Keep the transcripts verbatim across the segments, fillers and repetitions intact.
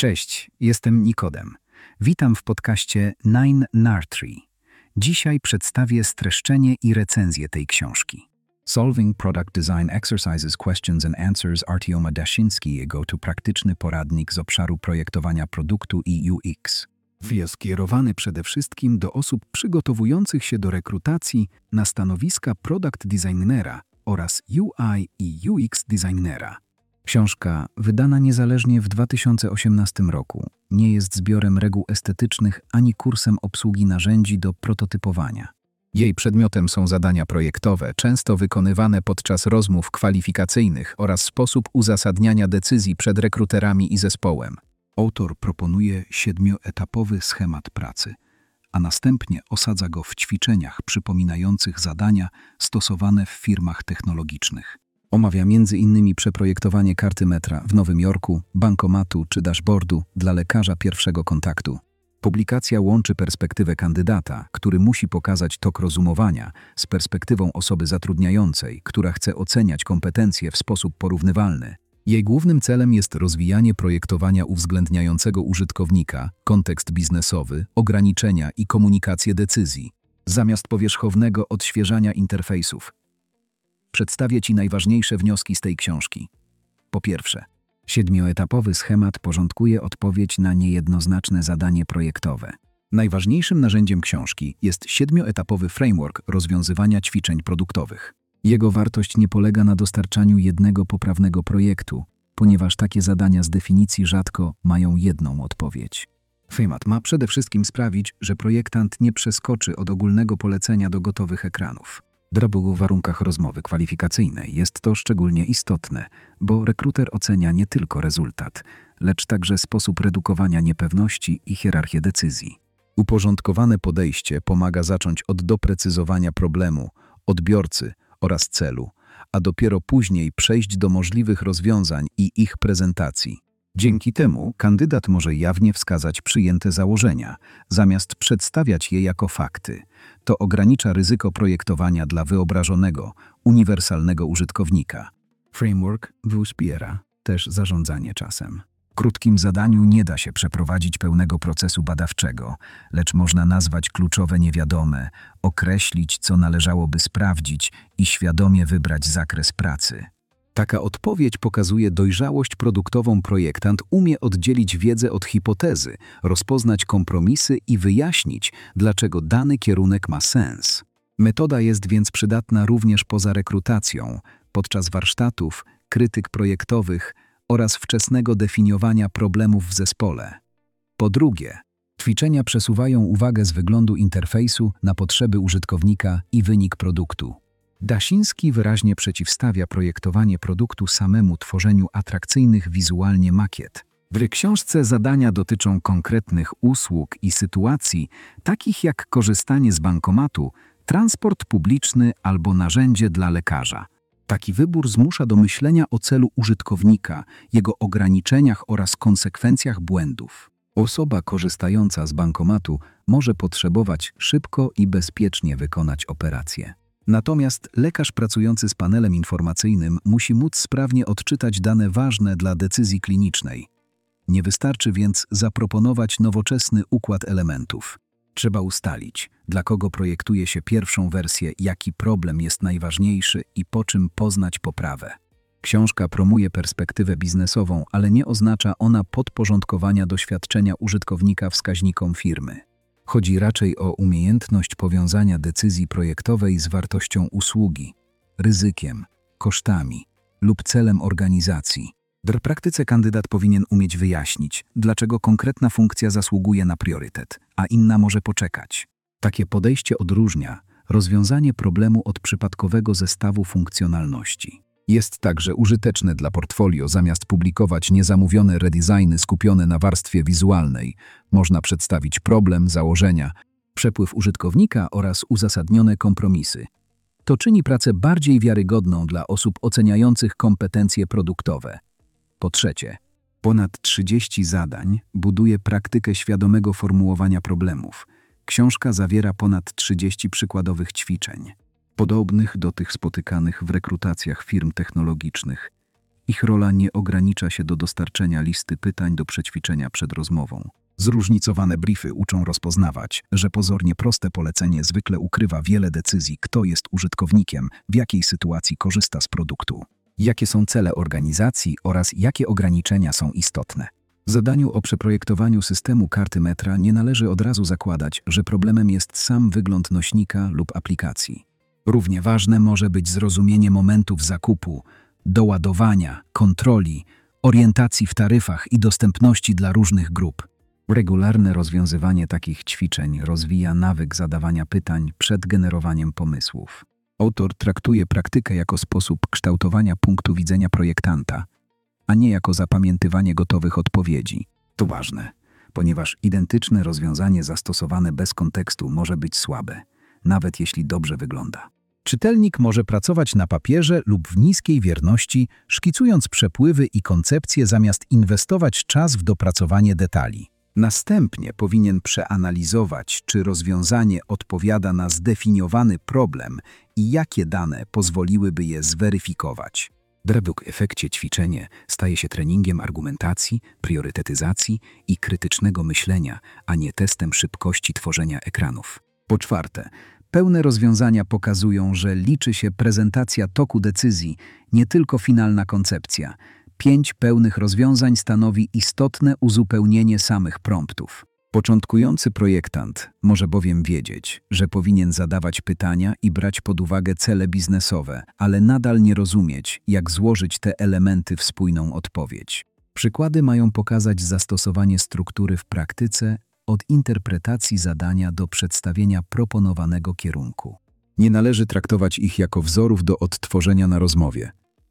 Cześć, jestem Nikodem. Witam w podcaście nine Nartree. Dzisiaj przedstawię streszczenie i recenzję tej książki. Solving Product Design Exercises, Questions and Answers Artioma Daszyńskiego to praktyczny poradnik z obszaru projektowania produktu i U X. Jest skierowany przede wszystkim do osób przygotowujących się do rekrutacji na stanowiska product designera oraz U I i U X designera. Książka, wydana niezależnie w dwa tysiące osiemnastym roku, nie jest zbiorem reguł estetycznych ani kursem obsługi narzędzi do prototypowania. Jej przedmiotem są zadania projektowe, często wykonywane podczas rozmów kwalifikacyjnych oraz sposób uzasadniania decyzji przed rekruterami i zespołem. Autor proponuje siedmioetapowy schemat pracy, a następnie osadza go w ćwiczeniach przypominających zadania stosowane w firmach technologicznych. Omawia między innymi przeprojektowanie karty metra w Nowym Jorku, bankomatu czy dashboardu dla lekarza pierwszego kontaktu. Publikacja łączy perspektywę kandydata, który musi pokazać tok rozumowania, z perspektywą osoby zatrudniającej, która chce oceniać kompetencje w sposób porównywalny. Jej głównym celem jest rozwijanie projektowania uwzględniającego użytkownika, kontekst biznesowy, ograniczenia i komunikację decyzji, zamiast powierzchownego odświeżania interfejsów. Przedstawię Ci najważniejsze wnioski z tej książki. Po pierwsze, siedmioetapowy schemat porządkuje odpowiedź na niejednoznaczne zadanie projektowe. Najważniejszym narzędziem książki jest siedmioetapowy framework rozwiązywania ćwiczeń produktowych. Jego wartość nie polega na dostarczaniu jednego poprawnego projektu, ponieważ takie zadania z definicji rzadko mają jedną odpowiedź. Schemat ma przede wszystkim sprawić, że projektant nie przeskoczy od ogólnego polecenia do gotowych ekranów. W warunkach rozmowy kwalifikacyjnej jest to szczególnie istotne, bo rekruter ocenia nie tylko rezultat, lecz także sposób redukowania niepewności i hierarchię decyzji. Uporządkowane podejście pomaga zacząć od doprecyzowania problemu, odbiorcy oraz celu, a dopiero później przejść do możliwych rozwiązań i ich prezentacji. Dzięki temu kandydat może jawnie wskazać przyjęte założenia, zamiast przedstawiać je jako fakty. To ogranicza ryzyko projektowania dla wyobrażonego, uniwersalnego użytkownika. Framework wspiera też zarządzanie czasem. W krótkim zadaniu nie da się przeprowadzić pełnego procesu badawczego, lecz można nazwać kluczowe niewiadome, określić, co należałoby sprawdzić i świadomie wybrać zakres pracy. Taka odpowiedź pokazuje dojrzałość produktową. Projektant umie oddzielić wiedzę od hipotezy, rozpoznać kompromisy i wyjaśnić, dlaczego dany kierunek ma sens. Metoda jest więc przydatna również poza rekrutacją, podczas warsztatów, krytyk projektowych oraz wczesnego definiowania problemów w zespole. Po drugie, ćwiczenia przesuwają uwagę z wyglądu interfejsu na potrzeby użytkownika i wynik produktu. Daszyński wyraźnie przeciwstawia projektowanie produktu samemu tworzeniu atrakcyjnych wizualnie makiet. W książce zadania dotyczą konkretnych usług i sytuacji, takich jak korzystanie z bankomatu, transport publiczny albo narzędzie dla lekarza. Taki wybór zmusza do myślenia o celu użytkownika, jego ograniczeniach oraz konsekwencjach błędów. Osoba korzystająca z bankomatu może potrzebować szybko i bezpiecznie wykonać operację. Natomiast lekarz pracujący z panelem informacyjnym musi móc sprawnie odczytać dane ważne dla decyzji klinicznej. Nie wystarczy więc zaproponować nowoczesny układ elementów. Trzeba ustalić, dla kogo projektuje się pierwszą wersję, jaki problem jest najważniejszy i po czym poznać poprawę. Książka promuje perspektywę biznesową, ale nie oznacza ona podporządkowania doświadczenia użytkownika wskaźnikom firmy. Chodzi raczej o umiejętność powiązania decyzji projektowej z wartością usługi, ryzykiem, kosztami lub celem organizacji. W praktyce kandydat powinien umieć wyjaśnić, dlaczego konkretna funkcja zasługuje na priorytet, a inna może poczekać. Takie podejście odróżnia rozwiązanie problemu od przypadkowego zestawu funkcjonalności. Jest także użyteczne dla portfolio. Zamiast publikować niezamówione redesigny skupione na warstwie wizualnej, można przedstawić problem, założenia, przepływ użytkownika oraz uzasadnione kompromisy. To czyni pracę bardziej wiarygodną dla osób oceniających kompetencje produktowe. Po trzecie, ponad trzydzieści zadań buduje praktykę świadomego formułowania problemów. Książka zawiera ponad trzydzieści przykładowych ćwiczeń, podobnych do tych spotykanych w rekrutacjach firm technologicznych. Ich rola nie ogranicza się do dostarczenia listy pytań do przećwiczenia przed rozmową. Zróżnicowane briefy uczą rozpoznawać, że pozornie proste polecenie zwykle ukrywa wiele decyzji, kto jest użytkownikiem, w jakiej sytuacji korzysta z produktu, jakie są cele organizacji oraz jakie ograniczenia są istotne. W zadaniu o przeprojektowaniu systemu karty metra nie należy od razu zakładać, że problemem jest sam wygląd nośnika lub aplikacji. Równie ważne może być zrozumienie momentów zakupu, doładowania, kontroli, orientacji w taryfach i dostępności dla różnych grup. Regularne rozwiązywanie takich ćwiczeń rozwija nawyk zadawania pytań przed generowaniem pomysłów. Autor traktuje praktykę jako sposób kształtowania punktu widzenia projektanta, a nie jako zapamiętywanie gotowych odpowiedzi. To ważne, ponieważ identyczne rozwiązanie zastosowane bez kontekstu może być słabe, nawet jeśli dobrze wygląda. Czytelnik może pracować na papierze lub w niskiej wierności, szkicując przepływy i koncepcje zamiast inwestować czas w dopracowanie detali. Następnie powinien przeanalizować, czy rozwiązanie odpowiada na zdefiniowany problem i jakie dane pozwoliłyby je zweryfikować. W efekcie ćwiczenie staje się treningiem argumentacji, priorytetyzacji i krytycznego myślenia, a nie testem szybkości tworzenia ekranów. Po czwarte, pełne rozwiązania pokazują, że liczy się prezentacja toku decyzji, nie tylko finalna koncepcja. Pięć pełnych rozwiązań stanowi istotne uzupełnienie samych promptów. Początkujący projektant może bowiem wiedzieć, że powinien zadawać pytania i brać pod uwagę cele biznesowe, ale nadal nie rozumieć, jak złożyć te elementy w spójną odpowiedź. Przykłady mają pokazać zastosowanie struktury w praktyce od interpretacji zadania do przedstawienia proponowanego kierunku. Nie należy traktować ich jako wzorów do odtworzenia na rozmowie.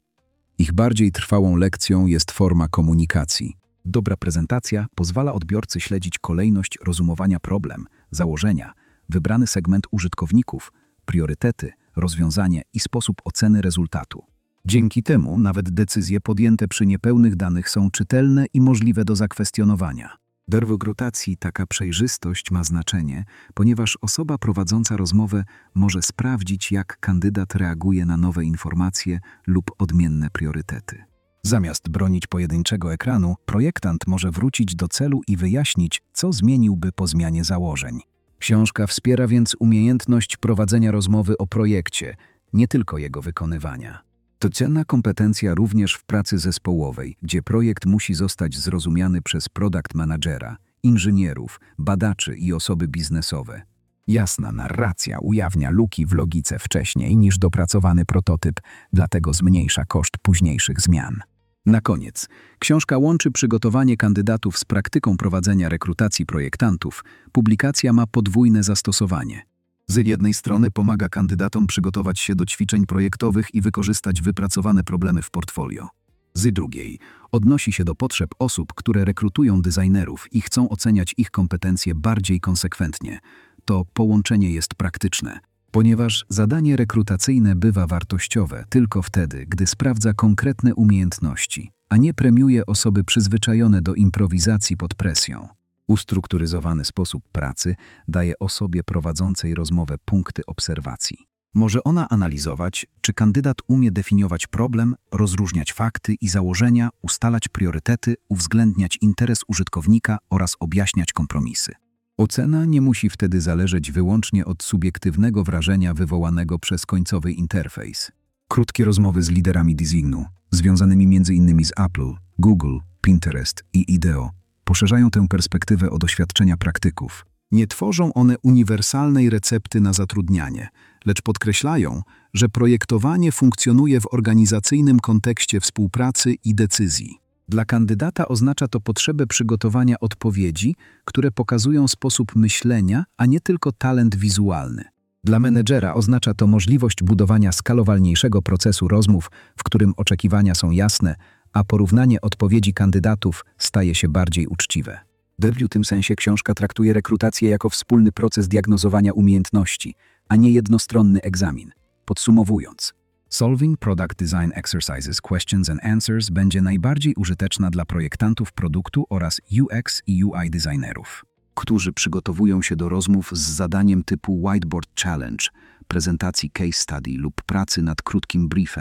Ich bardziej trwałą lekcją jest forma komunikacji. Dobra prezentacja pozwala odbiorcy śledzić kolejność rozumowania problem, założenia, wybrany segment użytkowników, priorytety, rozwiązanie i sposób oceny rezultatu. Dzięki temu nawet decyzje podjęte przy niepełnych danych są czytelne i możliwe do zakwestionowania. W rekrutacji taka przejrzystość ma znaczenie, ponieważ osoba prowadząca rozmowę może sprawdzić, jak kandydat reaguje na nowe informacje lub odmienne priorytety. Zamiast bronić pojedynczego ekranu, projektant może wrócić do celu i wyjaśnić, co zmieniłby po zmianie założeń. Książka wspiera więc umiejętność prowadzenia rozmowy o projekcie, nie tylko jego wykonywania. To cenna kompetencja również w pracy zespołowej, gdzie projekt musi zostać zrozumiany przez product managera, inżynierów, badaczy i osoby biznesowe. Jasna narracja ujawnia luki w logice wcześniej niż dopracowany prototyp, dlatego zmniejsza koszt późniejszych zmian. Na koniec, książka łączy przygotowanie kandydatów z praktyką prowadzenia rekrutacji projektantów. Publikacja ma podwójne zastosowanie. Z jednej strony pomaga kandydatom przygotować się do ćwiczeń projektowych i wykorzystać wypracowane problemy w portfolio. Z drugiej odnosi się do potrzeb osób, które rekrutują designerów i chcą oceniać ich kompetencje bardziej konsekwentnie. To połączenie jest praktyczne, ponieważ zadanie rekrutacyjne bywa wartościowe tylko wtedy, gdy sprawdza konkretne umiejętności, a nie premiuje osoby przyzwyczajone do improwizacji pod presją. Ustrukturyzowany sposób pracy daje osobie prowadzącej rozmowę punkty obserwacji. Może ona analizować, czy kandydat umie definiować problem, rozróżniać fakty i założenia, ustalać priorytety, uwzględniać interes użytkownika oraz objaśniać kompromisy. Ocena nie musi wtedy zależeć wyłącznie od subiektywnego wrażenia wywołanego przez końcowy interfejs. Krótkie rozmowy z liderami designu, związanymi między innymi z Apple, Google, Pinterest i Ideo, poszerzają tę perspektywę o doświadczenia praktyków. Nie tworzą one uniwersalnej recepty na zatrudnianie, lecz podkreślają, że projektowanie funkcjonuje w organizacyjnym kontekście współpracy i decyzji. Dla kandydata oznacza to potrzebę przygotowania odpowiedzi, które pokazują sposób myślenia, a nie tylko talent wizualny. Dla menedżera oznacza to możliwość budowania skalowalniejszego procesu rozmów, w którym oczekiwania są jasne, a porównanie odpowiedzi kandydatów staje się bardziej uczciwe. W tym sensie książka traktuje rekrutację jako wspólny proces diagnozowania umiejętności, a nie jednostronny egzamin. Podsumowując, Solving Product Design Exercises Questions and Answers będzie najbardziej użyteczna dla projektantów produktu oraz U X i U I designerów, którzy przygotowują się do rozmów z zadaniem typu Whiteboard Challenge, prezentacji case study lub pracy nad krótkim briefem.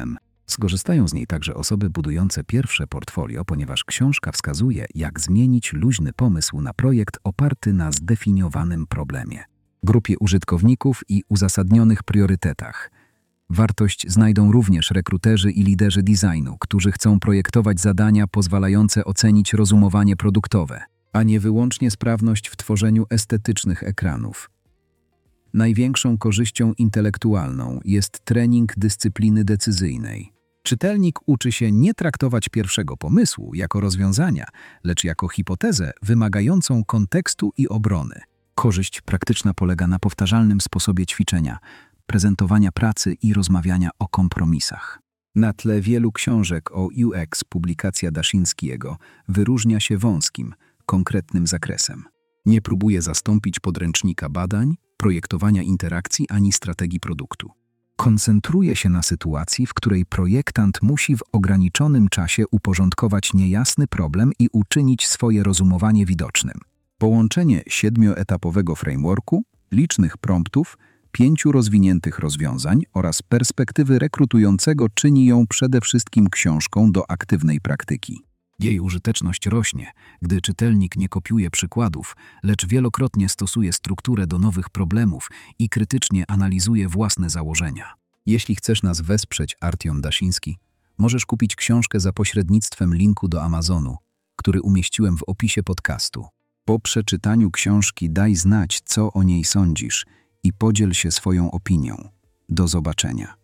Skorzystają z niej także osoby budujące pierwsze portfolio, ponieważ książka wskazuje, jak zmienić luźny pomysł na projekt oparty na zdefiniowanym problemie, grupie użytkowników i uzasadnionych priorytetach. Wartość znajdą również rekruterzy i liderzy designu, którzy chcą projektować zadania pozwalające ocenić rozumowanie produktowe, a nie wyłącznie sprawność w tworzeniu estetycznych ekranów. Największą korzyścią intelektualną jest trening dyscypliny decyzyjnej. Czytelnik uczy się nie traktować pierwszego pomysłu jako rozwiązania, lecz jako hipotezę wymagającą kontekstu i obrony. Korzyść praktyczna polega na powtarzalnym sposobie ćwiczenia, prezentowania pracy i rozmawiania o kompromisach. Na tle wielu książek o U X publikacja Daszyńskiego wyróżnia się wąskim, konkretnym zakresem. Nie próbuje zastąpić podręcznika badań, projektowania interakcji ani strategii produktu. Koncentruje się na sytuacji, w której projektant musi w ograniczonym czasie uporządkować niejasny problem i uczynić swoje rozumowanie widocznym. Połączenie siedmioetapowego frameworku, licznych promptów, pięciu rozwiniętych rozwiązań oraz perspektywy rekrutującego czyni ją przede wszystkim książką do aktywnej praktyki. Jej użyteczność rośnie, gdy czytelnik nie kopiuje przykładów, lecz wielokrotnie stosuje strukturę do nowych problemów i krytycznie analizuje własne założenia. Jeśli chcesz nas wesprzeć, Artiom Daszyński, możesz kupić książkę za pośrednictwem linku do Amazonu, który umieściłem w opisie podcastu. Po przeczytaniu książki daj znać, co o niej sądzisz i podziel się swoją opinią. Do zobaczenia.